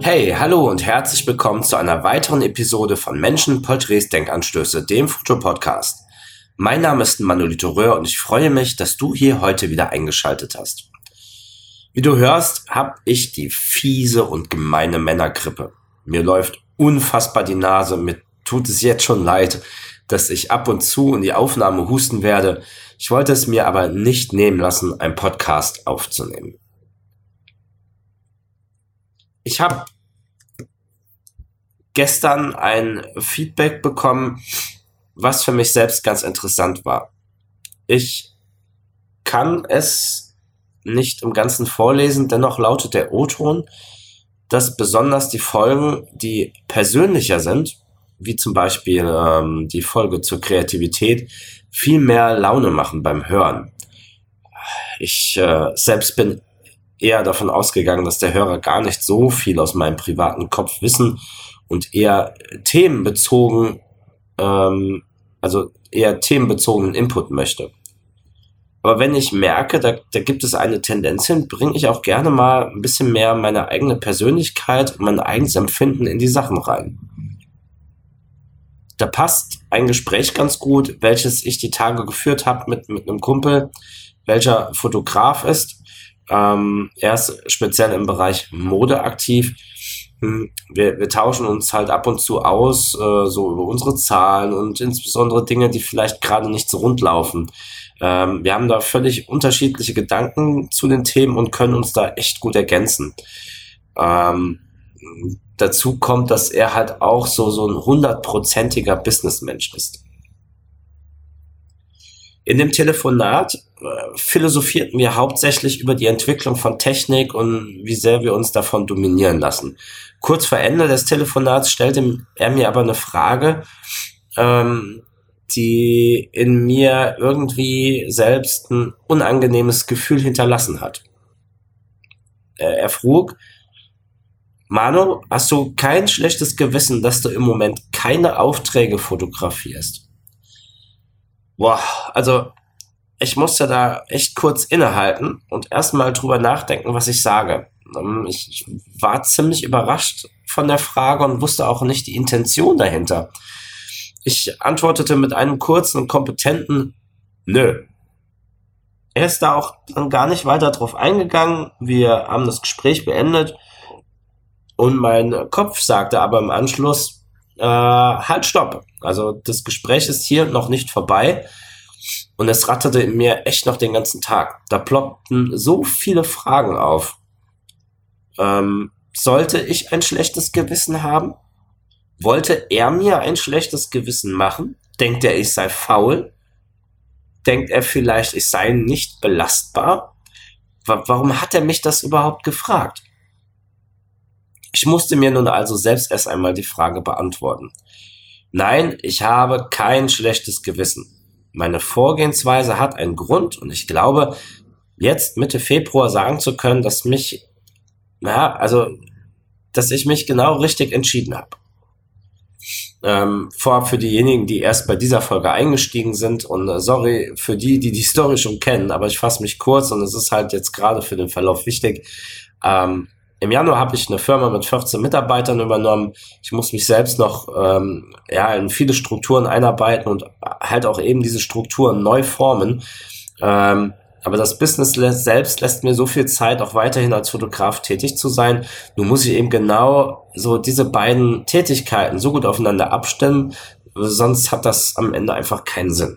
Hey, hallo und herzlich willkommen zu einer weiteren Episode von Menschen, Porträts, Denkanstöße, dem Future-Podcast. Mein Name ist Manolito Röhr und ich freue mich, dass du hier heute wieder eingeschaltet hast. Wie du hörst, habe ich die fiese und gemeine Männergrippe. Mir läuft unfassbar die Nase, mir tut es jetzt schon leid, dass ich ab und zu in die Aufnahme husten werde. Ich wollte es mir aber nicht nehmen lassen, einen Podcast aufzunehmen. Ich habe gestern ein Feedback bekommen, was für mich selbst ganz interessant war. Ich kann es nicht im Ganzen vorlesen, dennoch lautet der O-Ton, dass besonders die Folgen, die persönlicher sind, wie zum Beispiel die Folge zur Kreativität, viel mehr Laune machen beim Hören. Ich selbst bin eher davon ausgegangen, dass der Hörer gar nicht so viel aus meinem privaten Kopf wissen und eher themenbezogenen Input möchte. Aber wenn ich merke, da gibt es eine Tendenz hin, bringe ich auch gerne mal ein bisschen mehr meine eigene Persönlichkeit und mein eigenes Empfinden in die Sachen rein. Da passt ein Gespräch ganz gut, welches ich die Tage geführt habe mit einem Kumpel, welcher Fotograf ist. Er ist speziell im Bereich Mode aktiv. Wir tauschen uns halt ab und zu aus, so über unsere Zahlen und insbesondere Dinge, die vielleicht gerade nicht so rund laufen. Wir haben da völlig unterschiedliche Gedanken zu den Themen und können uns da echt gut ergänzen. Dazu kommt, dass er halt auch so ein 100%iger Businessmensch ist. In dem Telefonat philosophierten wir hauptsächlich über die Entwicklung von Technik und wie sehr wir uns davon dominieren lassen. Kurz vor Ende des Telefonats stellte er mir aber eine Frage, die in mir irgendwie selbst ein unangenehmes Gefühl hinterlassen hat. Er frug: Manu, hast du kein schlechtes Gewissen, dass du im Moment keine Aufträge fotografierst? Boah, also ich musste da echt kurz innehalten und erstmal drüber nachdenken, was ich sage. Ich war ziemlich überrascht von der Frage und wusste auch nicht die Intention dahinter. Ich antwortete mit einem kurzen und kompetenten Nö. Er ist da auch dann gar nicht weiter drauf eingegangen. Wir haben das Gespräch beendet und mein Kopf sagte aber im Anschluss, halt, stopp. Also das Gespräch ist hier noch nicht vorbei. Und es ratterte in mir echt noch den ganzen Tag. Da ploppten so viele Fragen auf. Sollte ich ein schlechtes Gewissen haben? Wollte er mir ein schlechtes Gewissen machen? Denkt er, ich sei faul? Denkt er vielleicht, ich sei nicht belastbar? Warum hat er mich das überhaupt gefragt? Ich musste mir nun also selbst erst einmal die Frage beantworten. Nein, ich habe kein schlechtes Gewissen. Meine Vorgehensweise hat einen Grund und ich glaube, jetzt Mitte Februar sagen zu können, dass ich mich genau richtig entschieden habe. Vorab für diejenigen, die erst bei dieser Folge eingestiegen sind und sorry für die Story schon kennen, aber ich fasse mich kurz und es ist halt jetzt gerade für den Verlauf wichtig. Im Januar habe ich eine Firma mit 14 Mitarbeitern übernommen. Ich muss mich selbst noch in viele Strukturen einarbeiten und halt auch eben diese Strukturen neu formen. Aber das Business selbst lässt mir so viel Zeit, auch weiterhin als Fotograf tätig zu sein. Nun muss ich eben genau so diese beiden Tätigkeiten so gut aufeinander abstimmen, sonst hat das am Ende einfach keinen Sinn.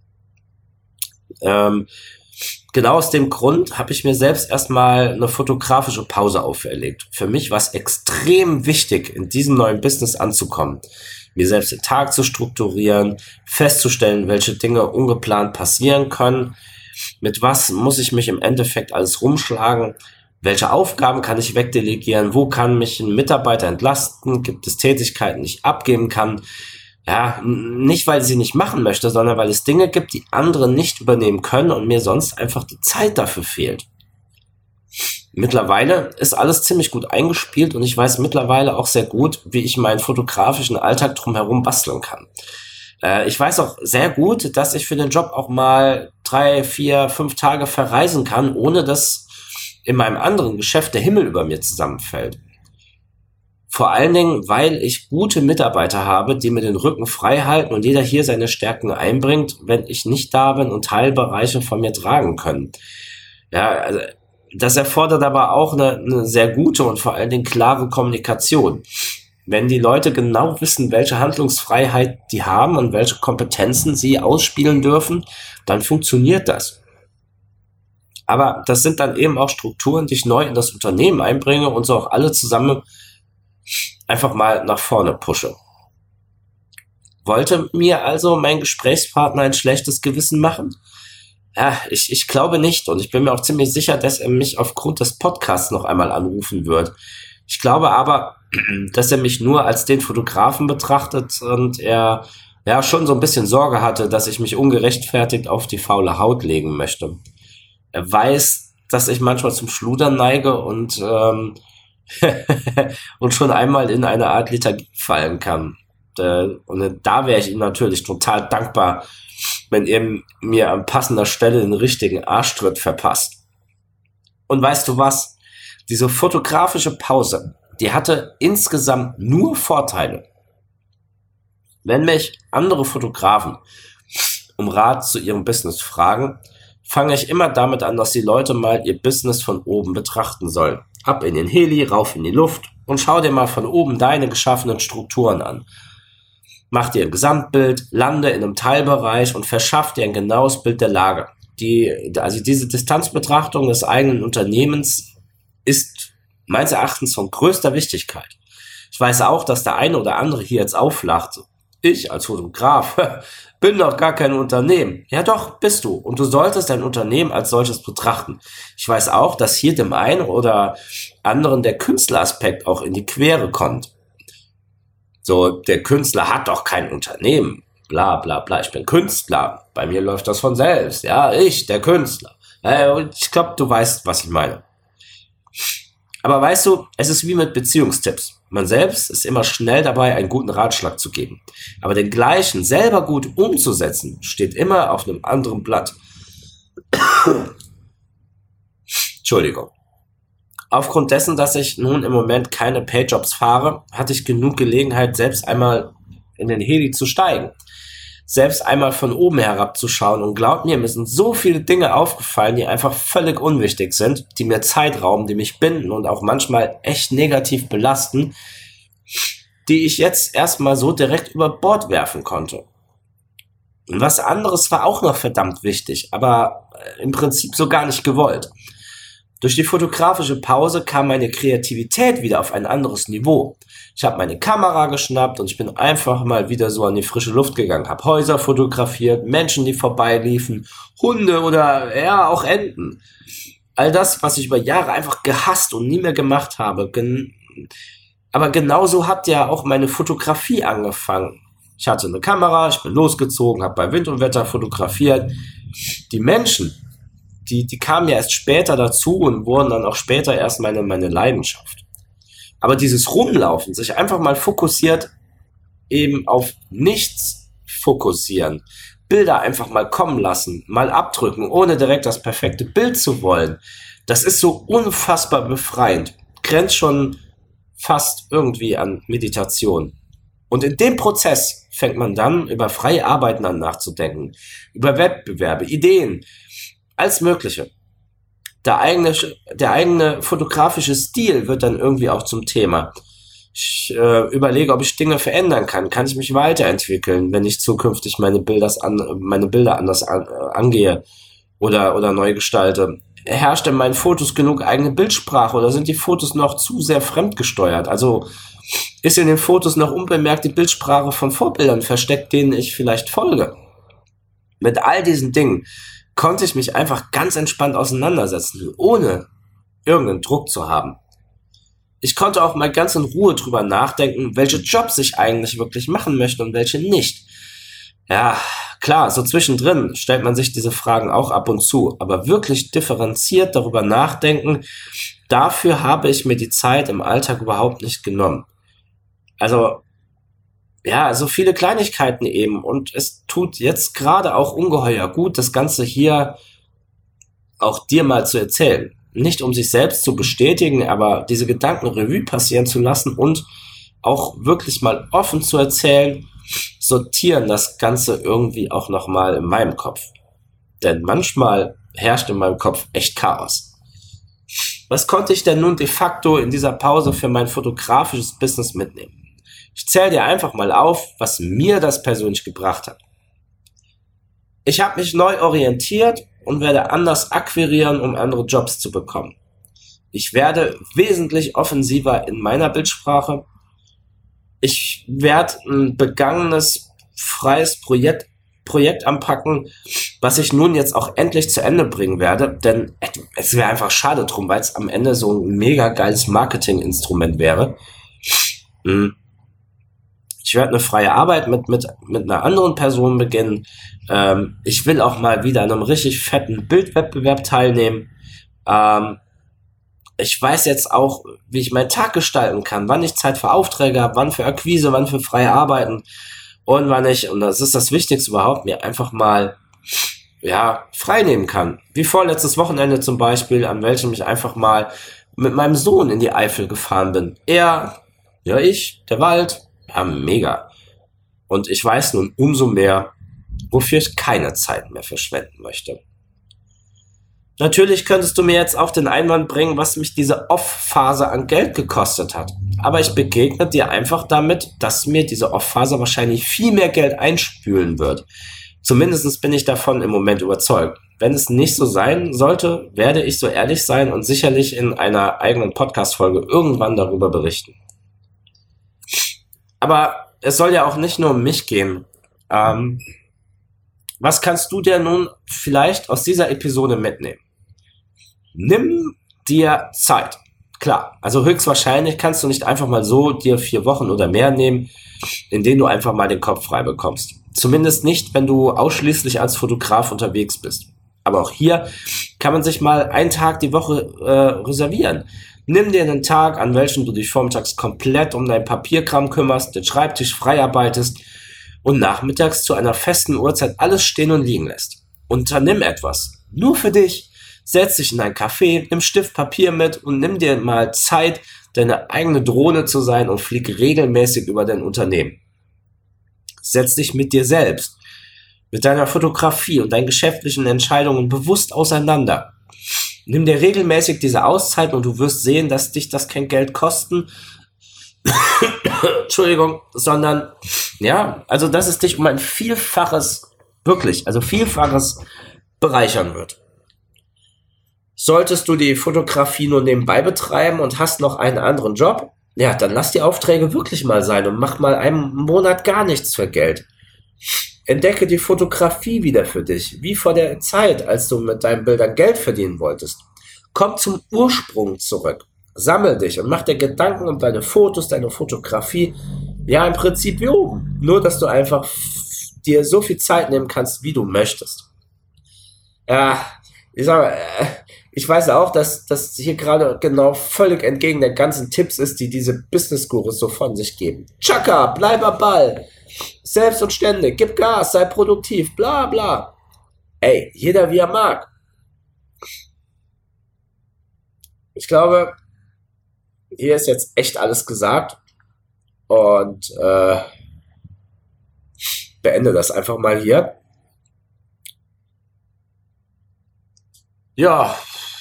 Genau aus dem Grund habe ich mir selbst erstmal eine fotografische Pause auferlegt. Für mich war es extrem wichtig, in diesem neuen Business anzukommen, mir selbst den Tag zu strukturieren, festzustellen, welche Dinge ungeplant passieren können, mit was muss ich mich im Endeffekt alles rumschlagen, welche Aufgaben kann ich wegdelegieren, wo kann mich ein Mitarbeiter entlasten, gibt es Tätigkeiten, die ich abgeben kann. Ja, nicht, weil ich sie nicht machen möchte, sondern weil es Dinge gibt, die andere nicht übernehmen können und mir sonst einfach die Zeit dafür fehlt. Mittlerweile ist alles ziemlich gut eingespielt und ich weiß mittlerweile auch sehr gut, wie ich meinen fotografischen Alltag drumherum basteln kann. Ich weiß auch sehr gut, dass ich für den Job auch mal 3, 4, 5 Tage verreisen kann, ohne dass in meinem anderen Geschäft der Himmel über mir zusammenfällt. Vor allen Dingen, weil ich gute Mitarbeiter habe, die mir den Rücken frei halten und jeder hier seine Stärken einbringt, wenn ich nicht da bin und Teilbereiche von mir tragen können. Ja, also das erfordert aber auch eine sehr gute und vor allen Dingen klare Kommunikation. Wenn die Leute genau wissen, welche Handlungsfreiheit die haben und welche Kompetenzen sie ausspielen dürfen, dann funktioniert das. Aber das sind dann eben auch Strukturen, die ich neu in das Unternehmen einbringe und so auch alle zusammen einfach mal nach vorne pushe. Wollte mir also mein Gesprächspartner ein schlechtes Gewissen machen? Ja, ich glaube nicht und ich bin mir auch ziemlich sicher, dass er mich aufgrund des Podcasts noch einmal anrufen wird. Ich glaube aber, dass er mich nur als den Fotografen betrachtet und er ja schon so ein bisschen Sorge hatte, dass ich mich ungerechtfertigt auf die faule Haut legen möchte. Er weiß, dass ich manchmal zum Schludern neige und schon einmal in eine Art Lethargie fallen kann. Und da wäre ich ihm natürlich total dankbar, wenn er mir an passender Stelle den richtigen Arschtritt verpasst. Und weißt du was? Diese fotografische Pause, die hatte insgesamt nur Vorteile. Wenn mich andere Fotografen um Rat zu ihrem Business fragen, fange ich immer damit an, dass die Leute mal ihr Business von oben betrachten sollen. Ab in den Heli, rauf in die Luft und schau dir mal von oben deine geschaffenen Strukturen an. Mach dir ein Gesamtbild, lande in einem Teilbereich und verschaff dir ein genaues Bild der Lage. Also diese Distanzbetrachtung des eigenen Unternehmens ist meines Erachtens von größter Wichtigkeit. Ich weiß auch, dass der eine oder andere hier jetzt auflacht. Ich als Fotograf bin doch gar kein Unternehmen. Ja doch, bist du. Und du solltest dein Unternehmen als solches betrachten. Ich weiß auch, dass hier dem einen oder anderen der Künstleraspekt auch in die Quere kommt. So, der Künstler hat doch kein Unternehmen. Bla bla bla, ich bin Künstler. Bei mir läuft das von selbst. Ja, ich, der Künstler. Ich glaube, du weißt, was ich meine. Aber weißt du, es ist wie mit Beziehungstipps. Man selbst ist immer schnell dabei, einen guten Ratschlag zu geben. Aber den gleichen selber gut umzusetzen, steht immer auf einem anderen Blatt. Entschuldigung. Aufgrund dessen, dass ich nun im Moment keine Payjobs fahre, hatte ich genug Gelegenheit, selbst einmal in den Heli zu steigen. Selbst einmal von oben herabzuschauen. Und glaubt mir sind so viele Dinge aufgefallen, die einfach völlig unwichtig sind, die mir Zeit rauben, die mich binden und auch manchmal echt negativ belasten, die ich jetzt erstmal so direkt über Bord werfen konnte. Und was anderes war auch noch verdammt wichtig, aber im Prinzip so gar nicht gewollt. Durch die fotografische Pause kam meine Kreativität wieder auf ein anderes Niveau. Ich habe meine Kamera geschnappt und ich bin einfach mal wieder so an die frische Luft gegangen, habe Häuser fotografiert, Menschen, die vorbeiliefen, Hunde oder ja, auch Enten. All das, was ich über Jahre einfach gehasst und nie mehr gemacht habe. Aber genauso hat ja auch meine Fotografie angefangen. Ich hatte eine Kamera, ich bin losgezogen, habe bei Wind und Wetter fotografiert. Die Menschen, die kamen ja erst später dazu und wurden dann auch später erst meine Leidenschaft. Aber dieses Rumlaufen, sich einfach mal fokussiert, eben auf nichts fokussieren, Bilder einfach mal kommen lassen, mal abdrücken, ohne direkt das perfekte Bild zu wollen, das ist so unfassbar befreiend. Grenzt schon fast irgendwie an Meditation. Und in dem Prozess fängt man dann über freie Arbeiten an nachzudenken, über Wettbewerbe, Ideen, alles Mögliche. Der eigene fotografische Stil wird dann irgendwie auch zum Thema. Ich überlege, ob ich Dinge verändern kann. Kann ich mich weiterentwickeln, wenn ich zukünftig meine Bilder anders angehe oder neu gestalte? Herrscht in meinen Fotos genug eigene Bildsprache oder sind die Fotos noch zu sehr fremdgesteuert? Also ist in den Fotos noch unbemerkt die Bildsprache von Vorbildern versteckt, denen ich vielleicht folge? Mit all diesen Dingen konnte ich mich einfach ganz entspannt auseinandersetzen, ohne irgendeinen Druck zu haben. Ich konnte auch mal ganz in Ruhe drüber nachdenken, welche Jobs ich eigentlich wirklich machen möchte und welche nicht. Ja, klar, so zwischendrin stellt man sich diese Fragen auch ab und zu, aber wirklich differenziert darüber nachdenken, dafür habe ich mir die Zeit im Alltag überhaupt nicht genommen. Also, ja, so viele Kleinigkeiten eben und es tut jetzt gerade auch ungeheuer gut, das Ganze hier auch dir mal zu erzählen. Nicht um sich selbst zu bestätigen, aber diese Gedanken Revue passieren zu lassen und auch wirklich mal offen zu erzählen, sortieren das Ganze irgendwie auch nochmal in meinem Kopf. Denn manchmal herrscht in meinem Kopf echt Chaos. Was konnte ich denn nun de facto in dieser Pause für mein fotografisches Business mitnehmen? Ich zähle dir einfach mal auf, was mir das persönlich gebracht hat. Ich habe mich neu orientiert und werde anders akquirieren, um andere Jobs zu bekommen. Ich werde wesentlich offensiver in meiner Bildsprache. Ich werde ein begangenes, freies Projekt anpacken, was ich nun jetzt auch endlich zu Ende bringen werde, denn es wäre einfach schade drum, weil es am Ende so ein mega geiles Marketinginstrument wäre. Ich werde eine freie Arbeit mit einer anderen Person beginnen. Ich will auch mal wieder an einem richtig fetten Bildwettbewerb teilnehmen. Ich weiß jetzt auch, wie ich meinen Tag gestalten kann, wann ich Zeit für Aufträge habe, wann für Akquise, wann für freie Arbeiten und wann ich, und das ist das Wichtigste überhaupt, mir einfach mal frei nehmen kann. Wie vorletztes Wochenende zum Beispiel, an welchem ich einfach mal mit meinem Sohn in die Eifel gefahren bin. Ich, der Wald, ja, mega. Und ich weiß nun umso mehr, wofür ich keine Zeit mehr verschwenden möchte. Natürlich könntest du mir jetzt auch den Einwand bringen, was mich diese Off-Phase an Geld gekostet hat. Aber ich begegne dir einfach damit, dass mir diese Off-Phase wahrscheinlich viel mehr Geld einspülen wird. Zumindest bin ich davon im Moment überzeugt. Wenn es nicht so sein sollte, werde ich so ehrlich sein und sicherlich in einer eigenen Podcast-Folge irgendwann darüber berichten. Aber es soll ja auch nicht nur um mich gehen. Was kannst du dir nun vielleicht aus dieser Episode mitnehmen? Nimm dir Zeit. Klar, also höchstwahrscheinlich kannst du nicht einfach mal so dir 4 Wochen oder mehr nehmen, in denen du einfach mal den Kopf frei bekommst. Zumindest nicht, wenn du ausschließlich als Fotograf unterwegs bist. Aber auch hier kann man sich mal einen Tag die Woche reservieren. Nimm dir einen Tag, an welchem du dich vormittags komplett um dein Papierkram kümmerst, den Schreibtisch frei arbeitest und nachmittags zu einer festen Uhrzeit alles stehen und liegen lässt. Unternimm etwas. Nur für dich. Setz dich in ein Café, nimm Stift, Papier mit und nimm dir mal Zeit, deine eigene Drohne zu sein und flieg regelmäßig über dein Unternehmen. Setz dich mit dir selbst, mit deiner Fotografie und deinen geschäftlichen Entscheidungen bewusst auseinander. Nimm dir regelmäßig diese Auszeiten und du wirst sehen, dass dich das kein Geld kosten, Entschuldigung, sondern, also dass es dich um ein Vielfaches, wirklich, also Vielfaches bereichern wird. Solltest du die Fotografie nur nebenbei betreiben und hast noch einen anderen Job, dann lass die Aufträge wirklich mal sein und mach mal einen Monat gar nichts für Geld. Entdecke die Fotografie wieder für dich, wie vor der Zeit, als du mit deinen Bildern Geld verdienen wolltest. Komm zum Ursprung zurück, sammel dich und mach dir Gedanken um deine Fotos, deine Fotografie, im Prinzip wie oben. Nur, dass du einfach dir so viel Zeit nehmen kannst, wie du möchtest. Ich weiß auch, dass das hier gerade genau völlig entgegen der ganzen Tipps ist, die diese Business-Gurus so von sich geben. Chaka, bleib am Ball, selbst und ständig, gib Gas, sei produktiv, bla bla. Ey, jeder wie er mag. Ich glaube, hier ist jetzt echt alles gesagt und beende das einfach mal hier. Ja,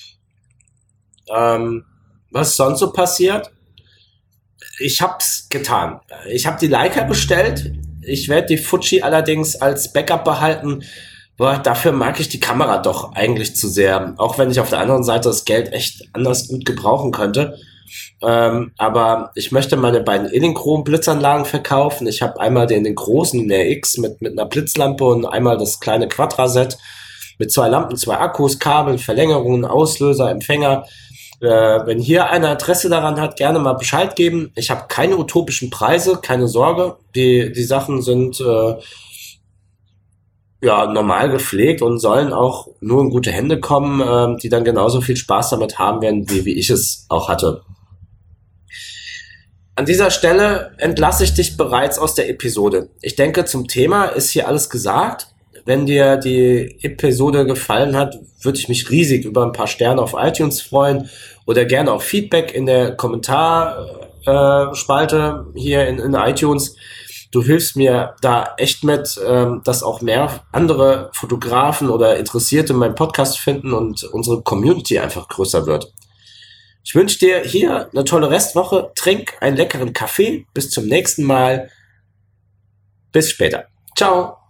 was ist sonst so passiert? Ich hab's getan. Ich habe die Leica bestellt. Ich werde die Fuji allerdings als Backup behalten. Boah, dafür mag ich die Kamera doch eigentlich zu sehr. Auch wenn ich auf der anderen Seite das Geld echt anders gut gebrauchen könnte. Aber ich möchte meine beiden Elinchrom-Blitzanlagen verkaufen. Ich habe einmal den großen, den RX mit einer Blitzlampe und einmal das kleine Quadra-Set mit 2 Lampen, 2 Akkus, Kabel, Verlängerungen, Auslöser, Empfänger. Wenn hier einer Interesse daran hat, gerne mal Bescheid geben. Ich habe keine utopischen Preise, keine Sorge. Die Sachen sind normal gepflegt und sollen auch nur in gute Hände kommen, die dann genauso viel Spaß damit haben werden, wie ich es auch hatte. An dieser Stelle entlasse ich dich bereits aus der Episode. Ich denke, zum Thema ist hier alles gesagt. wenn dir die Episode gefallen hat, würde ich mich riesig über ein paar Sterne auf iTunes freuen oder gerne auch Feedback in der Kommentarspalte hier in iTunes. Du hilfst mir da echt mit, dass auch mehr andere Fotografen oder Interessierte meinen Podcast finden und unsere Community einfach größer wird. Ich wünsche dir hier eine tolle Restwoche. Trink einen leckeren Kaffee. Bis zum nächsten Mal. Bis später. Ciao.